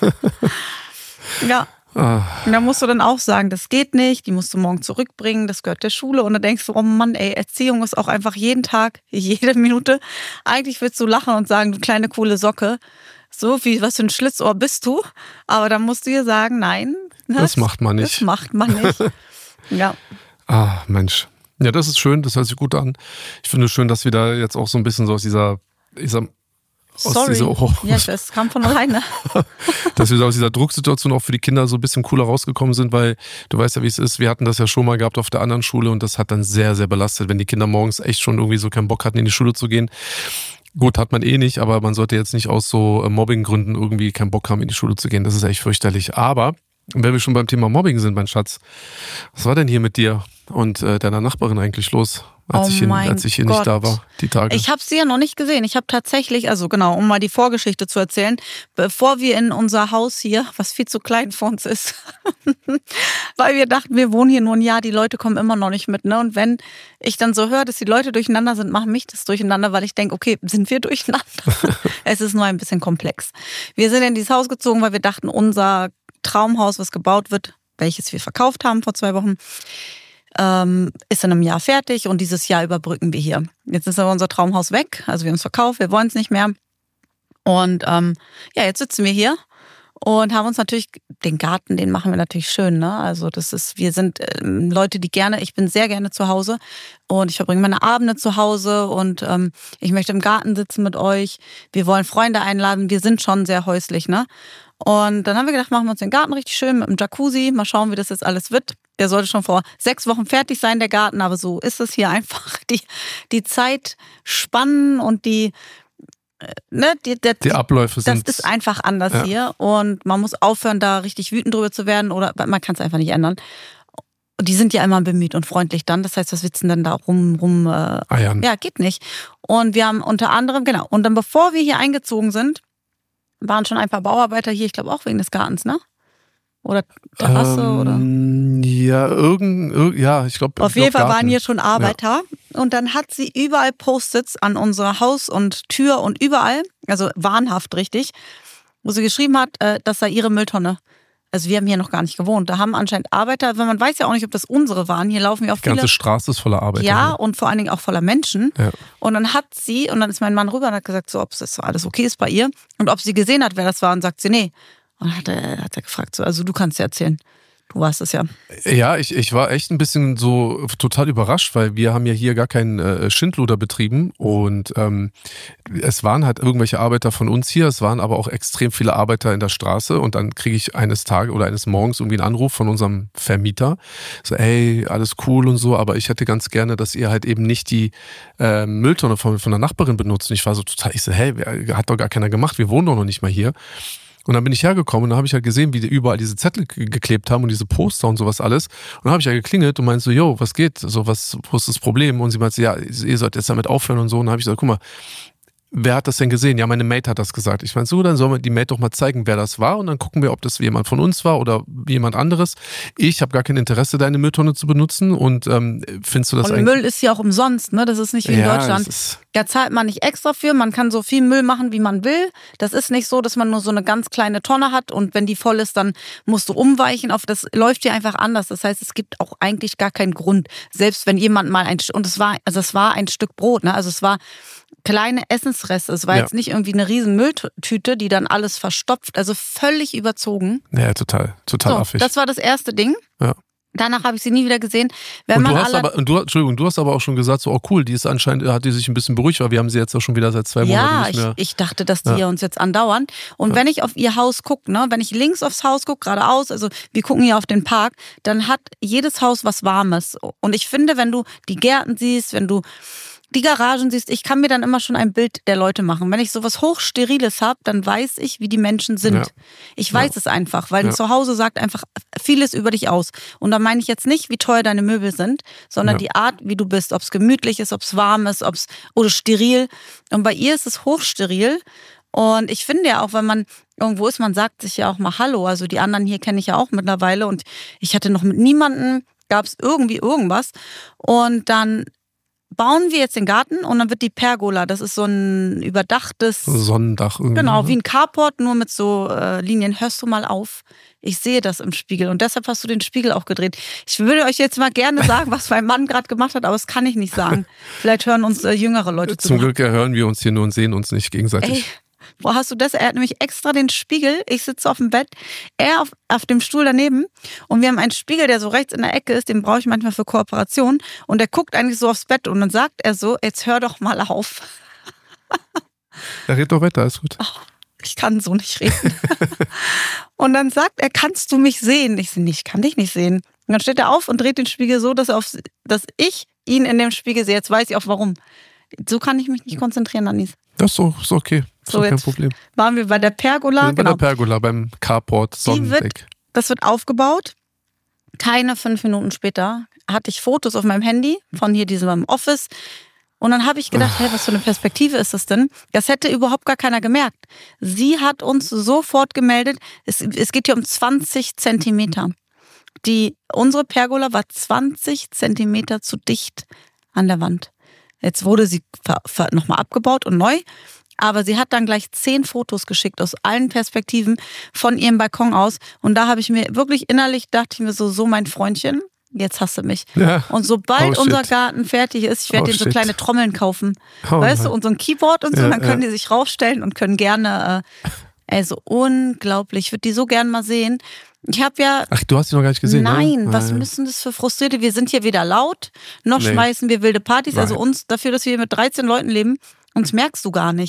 Ja. Ah. Und da musst du dann auch sagen, das geht nicht, die musst du morgen zurückbringen, das gehört der Schule. Und dann denkst du, oh Mann, ey, Erziehung ist auch einfach jeden Tag, jede Minute. Eigentlich willst du lachen und sagen, du kleine coole Socke, so wie, was für ein Schlitzohr bist du. Aber dann musst du ihr sagen, nein. Das, das macht man nicht. Das macht man nicht. Ja. Ah, Mensch. Ja, das ist schön, das hört sich gut an. Ich finde es schön, dass wir da jetzt auch so ein bisschen so aus dieser, ich sag, Aus Sorry, dieser, oh, ja, das kam von alleine. Dass wir aus dieser Drucksituation auch für die Kinder so ein bisschen cooler rausgekommen sind, weil du weißt ja, wie es ist. Wir hatten das ja schon mal gehabt auf der anderen Schule und das hat dann sehr, sehr belastet, wenn die Kinder morgens echt schon irgendwie so keinen Bock hatten, in die Schule zu gehen. Gut, hat man eh nicht, aber man sollte jetzt nicht aus so Mobbinggründen irgendwie keinen Bock haben, in die Schule zu gehen. Das ist echt fürchterlich. Aber wenn wir schon beim Thema Mobbing sind, mein Schatz, was war denn hier mit dir und äh, deiner Nachbarin eigentlich los? Als, oh ich hier, als ich hier nicht Gott. da war, die Tage. Ich habe sie ja noch nicht gesehen. Ich habe tatsächlich, also genau, um mal die Vorgeschichte zu erzählen, bevor wir in unser Haus hier, was viel zu klein für uns ist, weil wir dachten, wir wohnen hier nur ein Jahr, die Leute kommen immer noch nicht mit. Ne? Und wenn ich dann so höre, dass die Leute durcheinander sind, macht mich das durcheinander, weil ich denke, okay, sind wir durcheinander? Es ist nur ein bisschen komplex. Wir sind in dieses Haus gezogen, weil wir dachten, unser Traumhaus, was gebaut wird, welches wir verkauft haben vor zwei Wochen, Ähm, ist in einem Jahr fertig und dieses Jahr überbrücken wir hier. Jetzt ist aber unser Traumhaus weg, also wir haben es verkauft, wir wollen es nicht mehr. Und ähm, ja, jetzt sitzen wir hier und haben uns natürlich, den Garten, den machen wir natürlich schön, ne? Also das ist, wir sind äh, Leute, die gerne, ich bin sehr gerne zu Hause und ich verbringe meine Abende zu Hause und ähm, ich möchte im Garten sitzen mit euch. Wir wollen Freunde einladen, wir sind schon sehr häuslich, ne? Und dann haben wir gedacht, machen wir uns den Garten richtig schön mit dem Jacuzzi, mal schauen, wie das jetzt alles wird. Der sollte schon vor sechs Wochen fertig sein, der Garten, aber so ist es hier einfach. Die, die Zeit spannen und die, ne, die, die, die Abläufe sind... Das ist einfach anders ja. hier und man muss aufhören, da richtig wütend drüber zu werden oder man kann es einfach nicht ändern. Die sind ja immer bemüht und freundlich dann. Das heißt, was willst du denn da rum, rum äh, Eiern? Ja, geht nicht. Und wir haben unter anderem, genau, und dann bevor wir hier eingezogen sind, waren schon ein paar Bauarbeiter hier, ich glaube auch wegen des Gartens, ne? Oder Terrasse ähm, oder? Ja, irgend, irg, ja, ich glaube. Auf glaub jeden Fall Garten. waren hier schon Arbeiter. Ja. Und dann hat sie überall Post-its an unser Haus und Tür und überall, also wahnhaft richtig, wo sie geschrieben hat, das sei ihre Mülltonne. Also wir haben hier noch gar nicht gewohnt. Da haben anscheinend Arbeiter, weil man weiß ja auch nicht, ob das unsere waren. Hier laufen ja auch viele. Die ganze Straße ist voller Arbeiter. Ja, und vor allen Dingen auch voller Menschen. Ja. Und dann hat sie, und dann ist mein Mann rüber und hat gesagt, so, ob das alles okay ist bei ihr. Und ob sie gesehen hat, wer das war. Und sagt sie, nee. Und dann hat er, hat er gefragt, so, also du kannst ja erzählen. Du warst es ja. Ja, ich, ich war echt ein bisschen so total überrascht, weil wir haben ja hier gar keinen äh, Schindluder betrieben und ähm, es waren halt irgendwelche Arbeiter von uns hier, es waren aber auch extrem viele Arbeiter in der Straße und dann kriege ich eines Tages oder eines Morgens irgendwie einen Anruf von unserem Vermieter, so ey, alles cool und so, aber ich hätte ganz gerne, dass ihr halt eben nicht die äh, Mülltonne von, von der Nachbarin benutzt und ich war so total, ich so, hey, hat doch gar keiner gemacht, wir wohnen doch noch nicht mal hier. Und dann bin ich hergekommen und dann habe ich halt gesehen, wie die überall diese Zettel geklebt haben und diese Poster und sowas alles. Und dann habe ich ja geklingelt und meinte so, yo, was geht? So, was, wo ist das Problem? Und sie meinte, ja, ihr sollt jetzt damit aufhören und so. Und dann habe ich gesagt, guck mal, wer hat das denn gesehen? Ja, meine Mate hat das gesagt. Ich meine, so, dann soll man die Mate doch mal zeigen, wer das war und dann gucken wir, ob das jemand von uns war oder jemand anderes. Ich habe gar kein Interesse, deine Mülltonne zu benutzen und ähm, findest du das und eigentlich... Müll ist ja auch umsonst, ne? Das ist nicht wie in ja, Deutschland. Da zahlt man nicht extra für, man kann so viel Müll machen, wie man will. Das ist nicht so, dass man nur so eine ganz kleine Tonne hat und wenn die voll ist, dann musst du umweichen. Auf das läuft hier einfach anders. Das heißt, es gibt auch eigentlich gar keinen Grund. Selbst wenn jemand mal ein... Und es war, also es war ein Stück Brot, ne? Also es war... kleine Essensreste. Es war ja. jetzt nicht irgendwie eine riesen Mülltüte, die dann alles verstopft. Also völlig überzogen. Ja, total. Total so, affig. Das war das erste Ding. Ja. Danach habe ich sie nie wieder gesehen. Wenn und man du hast alle aber, und du, Entschuldigung, du hast aber auch schon gesagt, so, oh cool, die ist anscheinend, hat die sich ein bisschen beruhigt, weil wir haben sie jetzt auch schon wieder seit zwei ja, Monaten nicht mehr. Ja, ich, ich dachte, dass die ja. uns jetzt andauern. Und ja. wenn ich auf ihr Haus gucke, ne, wenn ich links aufs Haus gucke, geradeaus, also wir gucken hier auf den Park, dann hat jedes Haus was Warmes. Und ich finde, wenn du die Gärten siehst, wenn du die Garagen siehst, ich kann mir dann immer schon ein Bild der Leute machen. Wenn ich sowas Hochsteriles habe, dann weiß ich, wie die Menschen sind. Ja. Ich weiß ja. es einfach, weil ein ja. Zuhause sagt einfach vieles über dich aus. Und da meine ich jetzt nicht, wie teuer deine Möbel sind, sondern ja. die Art, wie du bist. Ob es gemütlich ist, ob es warm ist, ob es oder steril. Und bei ihr ist es hochsteril. Und ich finde ja auch, wenn man irgendwo ist, man sagt sich ja auch mal Hallo. Also die anderen hier kenne ich ja auch mittlerweile. Und ich hatte noch mit niemandem, gab es irgendwie irgendwas. Und dann bauen wir jetzt den Garten und dann wird die Pergola, das ist so ein überdachtes Sonnendach irgendwie. Genau, wie ein Carport, nur mit so äh, Linien. Hörst du mal auf? Ich sehe das im Spiegel und deshalb hast du den Spiegel auch gedreht. Ich würde euch jetzt mal gerne sagen, was mein Mann gerade gemacht hat, aber das kann ich nicht sagen. Vielleicht hören uns äh, jüngere Leute zu. Zum Glück hören wir uns hier nur und sehen uns nicht gegenseitig. Ey. Wo hast du das? Er hat nämlich extra den Spiegel. Ich sitze auf dem Bett, er auf, auf dem Stuhl daneben und wir haben einen Spiegel, der so rechts in der Ecke ist, den brauche ich manchmal für Kooperation und der guckt eigentlich so aufs Bett und dann sagt er so, jetzt hör doch mal auf. Er redet doch weiter, ist gut. Oh, ich kann so nicht reden. Und dann sagt er, kannst du mich sehen? Ich so, ich kann dich nicht sehen. Und dann steht er auf und dreht den Spiegel so, dass, er auf, dass ich ihn in dem Spiegel sehe. Jetzt weiß ich auch warum. So kann ich mich nicht konzentrieren, Anis. Das ist, so, ist okay. Das so, ist kein Problem. Waren wir bei der Pergola. Wir genau. Bei der Pergola, beim Carport Sonnendeck. Das wird aufgebaut. Keine fünf Minuten später hatte ich Fotos auf meinem Handy von hier diesem Office. Und dann habe ich gedacht, hey, was für eine Perspektive ist das denn? Das hätte überhaupt gar keiner gemerkt. Sie hat uns sofort gemeldet, es, es geht hier um zwanzig Zentimeter. Die, unsere Pergola war zwanzig Zentimeter zu dicht an der Wand. Jetzt wurde sie nochmal abgebaut und neu. Aber sie hat dann gleich zehn Fotos geschickt aus allen Perspektiven von ihrem Balkon aus. Und da habe ich mir wirklich innerlich, dachte ich mir so, so mein Freundchen, jetzt hast du mich. Ja. Und sobald oh, unser Garten fertig ist, ich werde oh, denen so kleine Trommeln kaufen. Oh, weißt du, und so ein Keyboard und so. Ja, dann können ja. die sich raufstellen und können gerne, äh, ey, so unglaublich. Ich würde die so gerne mal sehen. Ich habe ja... Ach, du hast die noch gar nicht gesehen, Nein, ne? was Nein. müssen das für Frustrierte? Wir sind hier weder laut, noch nee. schmeißen wir wilde Partys. Nein. Also uns, dafür, dass wir hier mit dreizehn Leuten leben, uns merkst du gar nicht.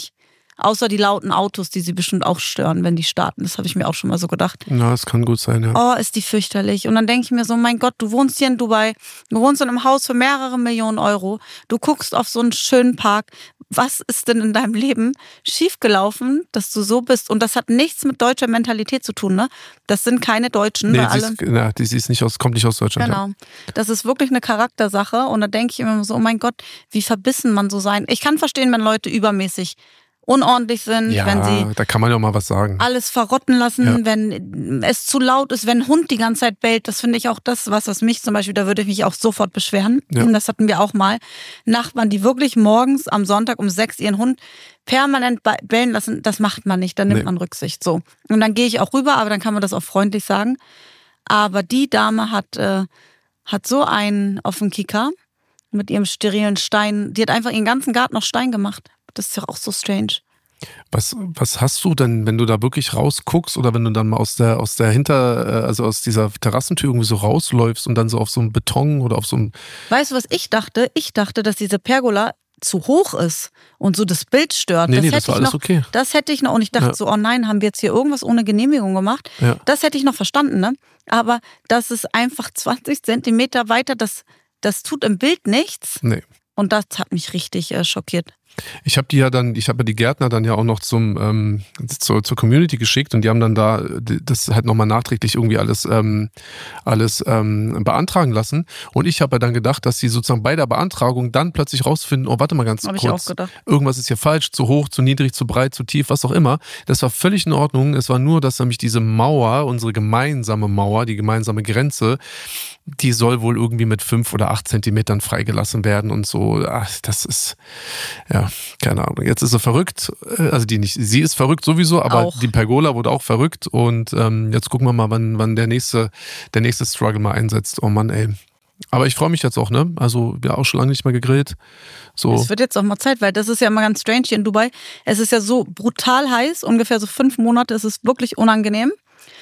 Außer die lauten Autos, die sie bestimmt auch stören, wenn die starten. Das habe ich mir auch schon mal so gedacht. Na, das kann gut sein, ja. Oh, ist die fürchterlich. Und dann denke ich mir so, mein Gott, du wohnst hier in Dubai, du wohnst in einem Haus für mehrere Millionen Euro, du guckst auf so einen schönen Park. Was ist denn in deinem Leben schiefgelaufen, dass du so bist? Und das hat nichts mit deutscher Mentalität zu tun, ne? Das sind keine Deutschen. Nee, weil sie alle ist, na, die, sie ist nicht aus, kommt nicht aus Deutschland. Genau. Ja. Das ist wirklich eine Charaktersache. Und da denke ich immer so, oh mein Gott, wie verbissen man so sein. Ich kann verstehen, wenn Leute übermäßig unordentlich sind, Ja, wenn sie da kann man ja auch mal was sagen. alles verrotten lassen, Ja. wenn es zu laut ist, wenn ein Hund die ganze Zeit bellt. Das finde ich auch das, was das mich zum Beispiel, da würde ich mich auch sofort beschweren. Ja. Und das hatten wir auch mal. Nachbarn, die wirklich morgens am Sonntag um sechs ihren Hund permanent be- bellen lassen, das macht man nicht, dann nimmt Nee. man Rücksicht. So. Und dann gehe ich auch rüber, aber dann kann man das auch freundlich sagen. Aber die Dame hat, äh, hat so einen auf dem Kicker mit ihrem sterilen Stein. Die hat einfach ihren ganzen Garten noch Stein gemacht. Das ist ja auch so strange. Was, was hast du denn, wenn du da wirklich rausguckst oder wenn du dann mal aus der, aus der Hinter, äh, also aus dieser Terrassentür irgendwie so rausläufst und dann so auf so einem Beton oder auf so einem. Weißt du, was ich dachte? Ich dachte, dass diese Pergola zu hoch ist und so das Bild stört. Nee, das nee, hätte das war ich alles noch, okay. Das hätte ich noch. Und ich dachte Ja. so, oh nein, haben wir jetzt hier irgendwas ohne Genehmigung gemacht? Ja. Das hätte ich noch verstanden, ne? Aber das ist einfach zwanzig Zentimeter weiter, das, das tut im Bild nichts. Nee. Und das hat mich richtig äh, schockiert. Ich habe die ja dann, ich habe ja die Gärtner dann ja auch noch zum ähm, zur, zur Community geschickt und die haben dann da das halt nochmal nachträglich irgendwie alles ähm, alles ähm, beantragen lassen. Und ich habe ja dann gedacht, dass sie sozusagen bei der Beantragung dann plötzlich rausfinden, oh, warte mal ganz Habe ich kurz, auch gedacht. irgendwas ist hier falsch, zu hoch, zu niedrig, zu breit, zu tief, was auch immer. Das war völlig in Ordnung. Es war nur, dass nämlich diese Mauer, unsere gemeinsame Mauer, die gemeinsame Grenze, die soll wohl irgendwie mit fünf oder acht Zentimetern freigelassen werden und so. Ach, das ist, ja, keine Ahnung. Jetzt ist sie verrückt. Also die nicht, sie ist verrückt sowieso, aber Auch. die Pergola wurde auch verrückt und ähm, jetzt gucken wir mal, wann, wann der nächste, der nächste Struggle mal einsetzt. Oh Mann, ey. Aber ich freue mich jetzt auch, ne? Also, wir haben auch schon lange nicht mehr gegrillt. So. Es wird jetzt auch mal Zeit, weil das ist ja immer ganz strange hier in Dubai. Es ist ja so brutal heiß, ungefähr so fünf Monate, es ist wirklich unangenehm.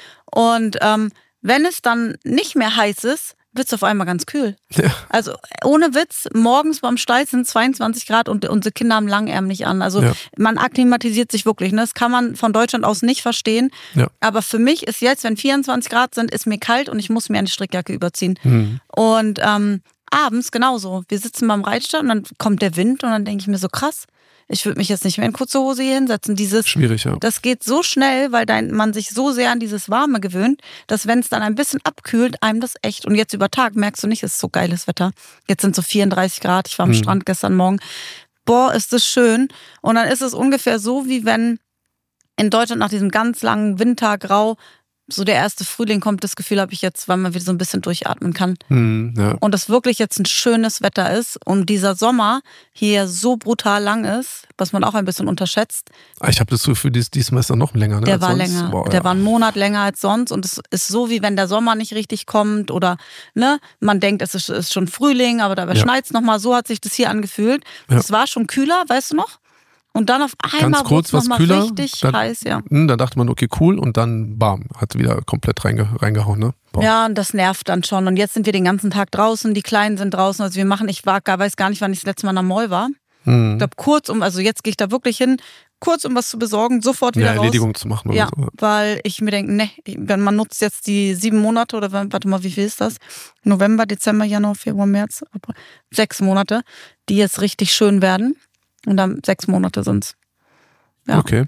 Und ähm, wenn es dann nicht mehr heiß ist, wird es auf einmal ganz kühl. Ja. Also ohne Witz, morgens beim Stall sind zweiundzwanzig Grad und unsere Kinder haben langärmlich an. Also Ja. man akklimatisiert sich wirklich. Ne? Das kann man von Deutschland aus nicht verstehen. Ja. Aber für mich ist jetzt, wenn vierundzwanzig Grad sind, ist mir kalt und ich muss mir eine Strickjacke überziehen. Mhm. Und ähm, abends genauso. Wir sitzen beim Reitstall und dann kommt der Wind und dann denke ich mir so, krass, ich würde mich jetzt nicht mehr in kurze Hose hier hinsetzen. Dieses, Schwierig, ja. das geht so schnell, weil dein, man sich so sehr an dieses Warme gewöhnt, dass wenn es dann ein bisschen abkühlt, einem das echt. Und jetzt über Tag merkst du nicht, es ist so geiles Wetter. Jetzt sind so vierunddreißig Grad, ich war am Mhm. Strand gestern Morgen. Boah, ist das schön. Und dann ist es ungefähr so, wie wenn in Deutschland nach diesem ganz langen Wintergrau so der erste Frühling kommt, das Gefühl habe ich jetzt, weil man wieder so ein bisschen durchatmen kann. Mhm, ja. Und es wirklich jetzt ein schönes Wetter ist und dieser Sommer hier so brutal lang ist, was man auch ein bisschen unterschätzt. Ich habe das Gefühl, dies, diesmal ist er noch länger. Ne, Der als war sonst. länger. Boah, Der ja. war einen Monat länger als sonst und es ist so, wie wenn der Sommer nicht richtig kommt oder ne, man denkt, es ist, ist schon Frühling, aber dabei Ja. schneit's noch mal. So hat sich das hier angefühlt. Ja. Es war schon kühler, weißt du noch? Und dann auf einmal Ganz kurz wurde was es noch mal kühler. richtig dann, heiß, ja. Hm, Dann dachte man, okay, cool. Und dann, bam, hat wieder komplett reinge, reingehauen. Ne? Boah. Ja, und das nervt dann schon. Und jetzt sind wir den ganzen Tag draußen, die Kleinen sind draußen. Also wir machen, ich war, gar- weiß gar nicht, wann ich das letzte Mal am Mall war. Mhm. Ich glaube, kurz um, also jetzt gehe ich da wirklich hin, kurz um was zu besorgen, sofort wieder Eine raus. Erledigung zu machen. Ja, Oder so. weil ich mir denke, ne, wenn man nutzt jetzt die sieben Monate oder wann- warte mal, wie viel ist das? November, Dezember, Januar, Februar, März, April, sechs Monate, die jetzt richtig schön werden. Und dann sechs Monate sind's. Ja. Okay.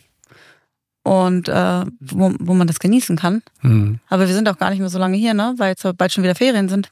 Und äh, wo, wo man das genießen kann. Mhm. Aber wir sind auch gar nicht mehr so lange hier, ne? Weil jetzt bald schon wieder Ferien sind.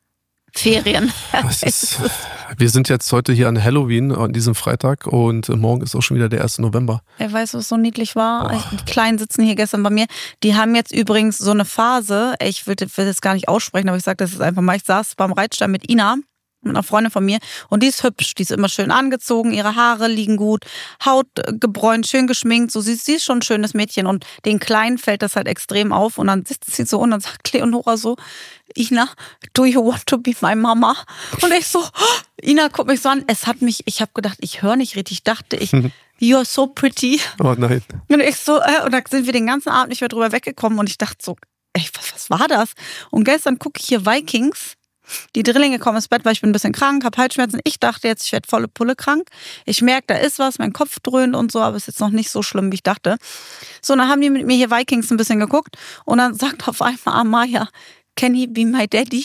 Ferien. Das ist, wir sind jetzt heute hier an Halloween, an diesem Freitag und morgen ist auch schon wieder der erste November. Ey, weißt du, was so niedlich war? Boah. Die Kleinen sitzen hier gestern bei mir. Die haben jetzt übrigens so eine Phase, ich will, will das gar nicht aussprechen, aber ich sage das jetzt einfach mal. Ich saß beim Reitstall mit Ina, mit einer Freundin von mir, und die ist hübsch. Die ist immer schön angezogen, ihre Haare liegen gut, Haut äh, gebräunt, schön geschminkt. So, sie, sie ist schon ein schönes Mädchen. Und den Kleinen fällt das halt extrem auf. Und dann sitzt sie so und dann sagt Leonora so, Ina, do you want to be my mama? Und ich so, Ina, guck mich so an. Es hat mich, ich habe gedacht, ich höre nicht richtig. Ich dachte, ich, you're so pretty. Oh nein. Und ich so, äh, und da sind wir den ganzen Abend nicht mehr drüber weggekommen und ich dachte so, ey, was, was war das? Und gestern gucke ich hier Vikings Die Drillinge kommen ins Bett, weil ich bin ein bisschen krank, habe Halsschmerzen. Ich dachte jetzt, ich werde volle Pulle krank. Ich merke, da ist was, mein Kopf dröhnt und so, aber es ist jetzt noch nicht so schlimm, wie ich dachte. So, dann haben die mit mir hier Vikings ein bisschen geguckt und dann sagt auf einmal Amaya, can he be my daddy?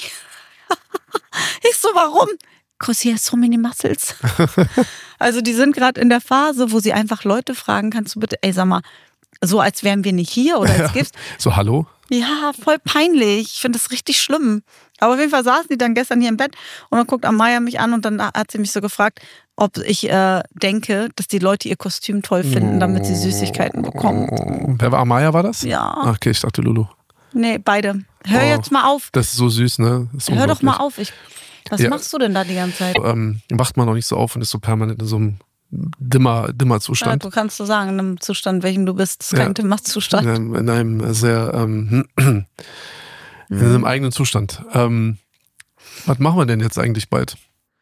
Ich so, warum? Because he has so many muscles. Also die sind gerade in der Phase, wo sie einfach Leute fragen, kannst du bitte, ey, sag mal, so als wären wir nicht hier oder als Ja. gibt's. So, hallo? Ja, voll peinlich. Ich finde das richtig schlimm. Aber auf jeden Fall saßen die dann gestern hier im Bett und dann guckt Amaya mich an und dann hat sie mich so gefragt, ob ich äh, denke, dass die Leute ihr Kostüm toll finden, damit sie Süßigkeiten bekommen. Wer war Amaya, war das? Ja. Ach, okay, ich dachte Lulu. Nee, beide. Hör Oh. jetzt mal auf. Das ist so süß, ne? Das ist Hör doch unglaublich. mal auf. Ich, was Ja. machst du denn da die ganze Zeit? Ähm, wacht man noch nicht so auf und ist so permanent in so einem dimmer, dimmer Ja, Zustand. du kannst so sagen, in einem Zustand, in welchem du bist. Das ist Ja. kein Timmerzustand. In einem, in einem sehr, ähm, in einem eigenen Zustand. Ähm, was machen wir denn jetzt eigentlich bald?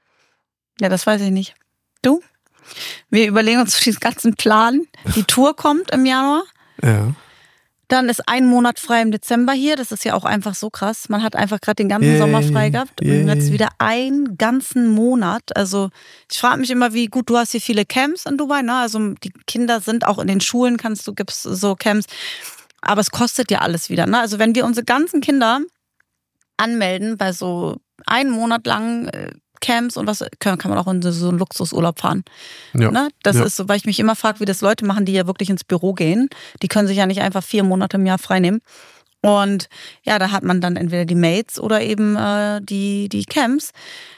Ja, das weiß ich nicht. Du? Wir überlegen uns diesen ganzen Plan. Die Tour kommt im Januar. Ja. Dann ist ein Monat frei im Dezember hier. Das ist ja auch einfach so krass. Man hat einfach gerade den ganzen Yay, Sommer frei gehabt. yay. Und jetzt wieder einen ganzen Monat. Also ich frage mich immer, wie gut, du hast hier viele Camps in Dubai, ne? Also die Kinder sind auch in den Schulen, kannst du, gibt's so Camps. Aber es kostet ja alles wieder, ne? Also wenn wir unsere ganzen Kinder anmelden bei so einen Monat lang äh, Camps und was, kann, kann man auch in so einen Luxusurlaub fahren. Ja. Ne? Das Ja. ist so, weil ich mich immer frage, wie das Leute machen, die ja wirklich ins Büro gehen. Die können sich ja nicht einfach vier Monate im Jahr freinehmen. Und ja, da hat man dann entweder die Mates oder eben äh, die, die Camps.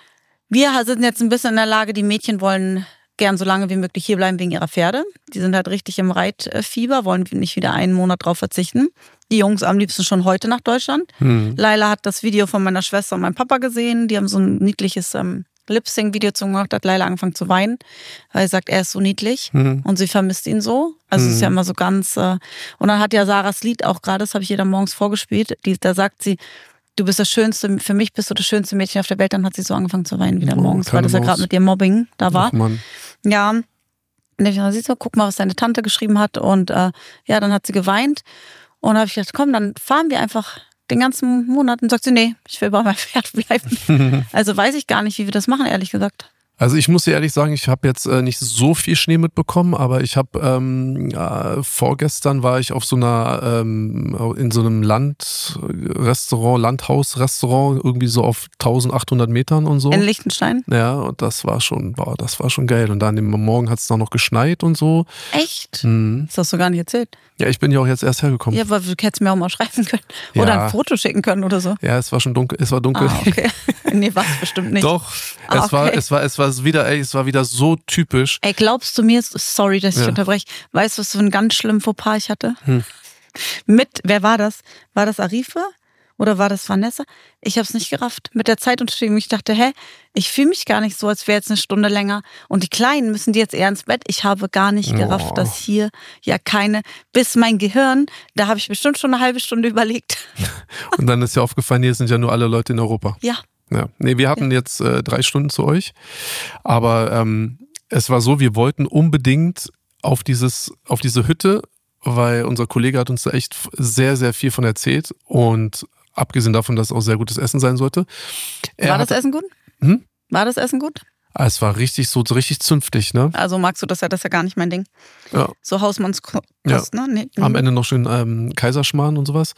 Wir sind jetzt ein bisschen in der Lage, die Mädchen wollen gern so lange wie möglich hier bleiben wegen ihrer Pferde. Die sind halt richtig im Reitfieber, wollen nicht wieder einen Monat drauf verzichten. Die Jungs am liebsten schon heute nach Deutschland. Hm. Laila hat das Video von meiner Schwester und meinem Papa gesehen. Die haben so ein niedliches ähm, Lip-Sync-Video zu gemacht. Da hat Laila angefangen zu weinen, weil sie sagt, er ist so niedlich Hm. und sie vermisst ihn so. Also es ist ja immer so ganz... Äh und dann hat ja Sarahs Lied auch gerade, das habe ich ihr dann morgens vorgespielt, die, da sagt sie, du bist das Schönste, für mich bist du das schönste Mädchen auf der Welt. Dann hat sie so angefangen zu weinen wieder Oh, morgens, weil kleine das ja Maus. gerade mit ihr Mobbing da war. Ach, Mann. Ja, und ich dachte, siehst du, guck mal, was deine Tante geschrieben hat. Und äh, ja, dann hat sie geweint. Und dann habe ich gedacht, komm, dann fahren wir einfach den ganzen Monat. Und sagt sie, nee, ich will bei meinem Pferd bleiben. Also weiß ich gar nicht, wie wir das machen, ehrlich gesagt. Also ich muss dir ehrlich sagen, ich habe jetzt äh, nicht so viel Schnee mitbekommen, aber ich habe ähm, äh, vorgestern war ich auf so einer ähm, in so einem Landrestaurant, Landhausrestaurant, irgendwie so auf eintausendachthundert Metern und so. In Liechtenstein. Ja, und das war schon, boah, das war schon geil. Und dann am Morgen hat es dann noch geschneit und so. Echt? Mhm. Das hast du gar nicht erzählt. Ja, ich bin ja auch jetzt erst hergekommen. Ja, aber du hättest mir auch mal schreiben können. Oder Ja. ein Foto schicken können oder so. Ja, es war schon dunkel, es war dunkel. Ah, okay. Nee, war es bestimmt nicht. Doch, Ah, es war, okay. es war, es war wieder, ey, es war wieder so typisch. Ey, glaubst du mir, sorry, dass ich Ja. unterbreche, weißt du, was für einen ganz schlimmen Fauxpas ich hatte? Hm. Mit, wer war das? War das Arife? Oder war das Vanessa? Ich habe es nicht gerafft. Mit der Zeitunterstehung. Ich dachte, hä, ich fühle mich gar nicht so, als wäre jetzt eine Stunde länger. Und die Kleinen müssen die jetzt eher ins Bett. Ich habe gar nicht gerafft, Oh. dass hier ja keine, bis mein Gehirn, da habe ich bestimmt schon eine halbe Stunde überlegt. Und dann ist ja aufgefallen, hier sind ja nur alle Leute in Europa. Ja, Ja, nee, wir hatten jetzt äh, drei Stunden zu euch, aber ähm, es war so, wir wollten unbedingt auf dieses, auf diese Hütte, weil unser Kollege hat uns da echt sehr, sehr viel von erzählt und abgesehen davon, dass es auch sehr gutes Essen sein sollte. Er war das hat, Essen gut? Hm? War das Essen gut? Ah, es war richtig so, so richtig zünftig, ne? Also magst du das ja, das ist ja gar nicht mein Ding. Ja. So Hausmannskost, Ja. ne? Nee. Am Ende noch schön ähm, Kaiserschmarrn und sowas.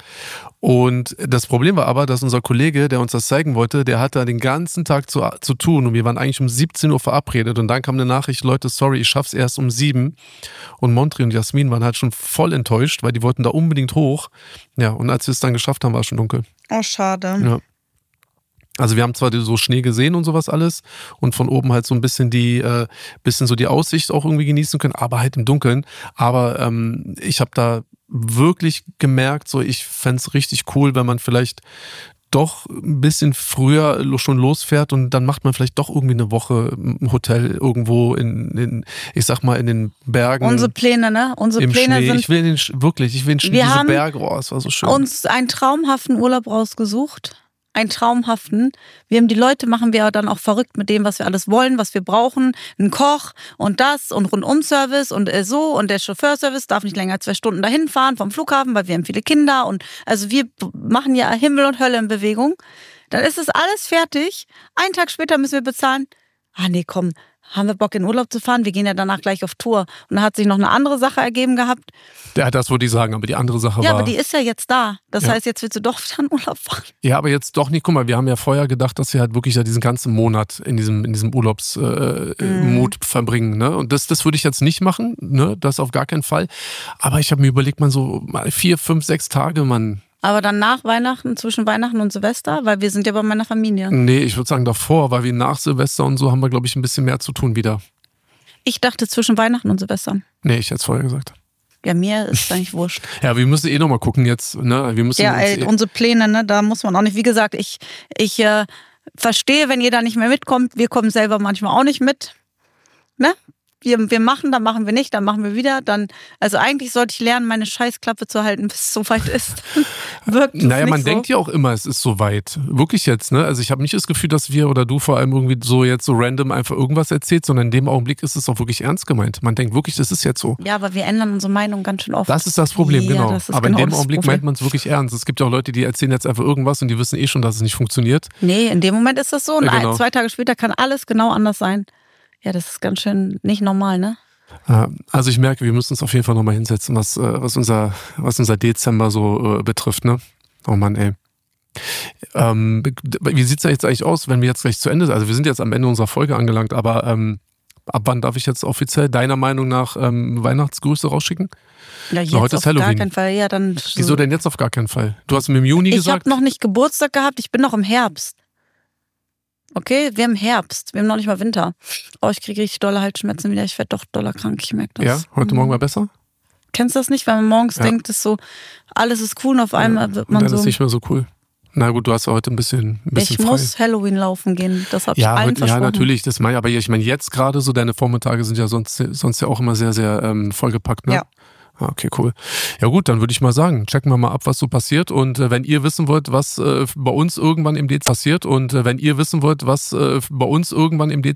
Und das Problem war aber, dass unser Kollege, der uns das zeigen wollte, der hatte den ganzen Tag zu, zu tun und wir waren eigentlich um siebzehn Uhr verabredet und dann kam eine Nachricht, Leute, sorry, ich schaff's erst um sieben. Und Montri und Jasmin waren halt schon voll enttäuscht, weil die wollten da unbedingt hoch. Ja, und als wir es dann geschafft haben, war es schon dunkel. Oh, schade. Ja. Also wir haben zwar so Schnee gesehen und sowas alles und von oben halt so ein bisschen die, äh, bisschen so die Aussicht auch irgendwie genießen können, aber halt im Dunkeln. Aber ähm, ich habe da wirklich gemerkt, so ich fänd's richtig cool, wenn man vielleicht doch ein bisschen früher schon losfährt und dann macht man vielleicht doch irgendwie eine Woche im Hotel irgendwo in, in ich sag mal, in den Bergen. Unsere Pläne, ne? Unsere im Pläne Schnee. sind Ich will den, wirklich, ich will den, Wir diese haben Berge, oh, es war so schön. uns einen traumhaften Urlaub rausgesucht. Einen traumhaften. Wir haben die Leute, machen wir dann auch verrückt mit dem, was wir alles wollen, was wir brauchen. Ein Koch und das und Rundum-Service und äh, so und der Chauffeurservice darf nicht länger als zwei Stunden dahin fahren vom Flughafen, weil wir haben viele Kinder und also wir machen ja Himmel und Hölle in Bewegung. Dann ist es alles fertig. Einen Tag später müssen wir bezahlen. Ah nee, komm, haben wir Bock in Urlaub zu fahren? Wir gehen ja danach gleich auf Tour. Und da hat sich noch eine andere Sache ergeben gehabt. Ja, das würde ich sagen, aber die andere Sache Ja, war... aber die ist ja jetzt da. Das Ja. heißt, jetzt willst du doch wieder in Urlaub fahren. Ja, aber jetzt doch nicht. Guck mal, wir haben ja vorher gedacht, dass wir halt wirklich ja diesen ganzen Monat in diesem, in diesem Urlaubsmut äh, Mhm. Mut verbringen. Ne? Und das, das würde ich jetzt nicht machen, ne? Das auf gar keinen Fall. Aber ich habe mir überlegt, man so mal vier, fünf, sechs Tage, man... Aber dann nach Weihnachten, zwischen Weihnachten und Silvester, weil wir sind ja bei meiner Familie. Nee, ich würde sagen davor, weil wir nach Silvester und so haben wir, glaube ich, ein bisschen mehr zu tun wieder. Ich dachte zwischen Weihnachten und Silvester. Nee, ich hätte es vorher gesagt. Ja, mir ist eigentlich wurscht. Ja, wir müssen eh nochmal gucken jetzt. Ne? Wir müssen Ja, uns ey, eh unsere Pläne, ne, da muss man auch nicht. Wie gesagt, ich, ich äh, verstehe, wenn ihr da nicht mehr mitkommt. Wir kommen selber manchmal auch nicht mit. Ne? Wir, wir machen, dann machen wir nicht, dann machen wir wieder. Dann, also eigentlich sollte ich lernen, meine Scheißklappe zu halten, bis es soweit ist. Wirkt es Naja, nicht man so. denkt ja auch immer, es ist soweit. Wirklich jetzt, ne? Also ich habe nicht das Gefühl, dass wir oder du vor allem irgendwie so jetzt so random einfach irgendwas erzählt, sondern in dem Augenblick ist es auch wirklich ernst gemeint. Man denkt wirklich, das ist jetzt so. Ja, aber wir ändern unsere Meinung ganz schön oft. Das ist das Problem, Ja, genau. das ist Aber genau in dem das Augenblick Problem. meint man es wirklich ernst. Es gibt ja auch Leute, die erzählen jetzt einfach irgendwas und die wissen eh schon, dass es nicht funktioniert. Nee, in dem Moment ist das so. Und Ja, genau. ein, zwei Tage später kann alles genau anders sein. Ja, das ist ganz schön nicht normal, ne? Äh, Also ich merke, wir müssen uns auf jeden Fall nochmal hinsetzen, was, äh, was, unser, was unser Dezember so äh, betrifft, ne? Oh Mann, ey. Ähm, wie sieht's da jetzt eigentlich aus, wenn wir jetzt gleich zu Ende sind? Also wir sind jetzt am Ende unserer Folge angelangt, aber ähm, ab wann darf ich jetzt offiziell deiner Meinung nach ähm, Weihnachtsgrüße rausschicken? Ja, jetzt heute ist auf gar Halloween. keinen Fall. Ja, dann Wieso denn jetzt auf gar keinen Fall? Du hast mir im Juni Ich gesagt. habe noch nicht Geburtstag gehabt, ich bin noch im Herbst. Okay, wir haben Herbst, wir haben noch nicht mal Winter. Oh, ich kriege richtig dolle Halsschmerzen wieder, ich werde doch doller krank, ich merke das. Ja, heute Morgen war besser? Kennst du das nicht, wenn man morgens Ja. denkt, ist so, alles ist cool und auf einmal wird Und man dann so, ist nicht mehr so cool. Na gut, du hast ja heute ein bisschen, ein bisschen ich frei. muss Halloween laufen gehen, das habe ich Ja, allen heute, ja, versprochen. natürlich, das meine ich, aber ich meine jetzt gerade so, deine Vormittage sind ja sonst, sonst ja auch immer sehr, sehr ähm, vollgepackt, ne? Ja. Ah, okay, cool. Ja gut, dann würde ich mal sagen, checken wir mal ab, was so passiert und äh, wenn ihr wissen wollt, was äh, bei uns irgendwann im Dezember passiert und äh, wenn ihr wissen wollt, was äh, bei uns irgendwann im Dezember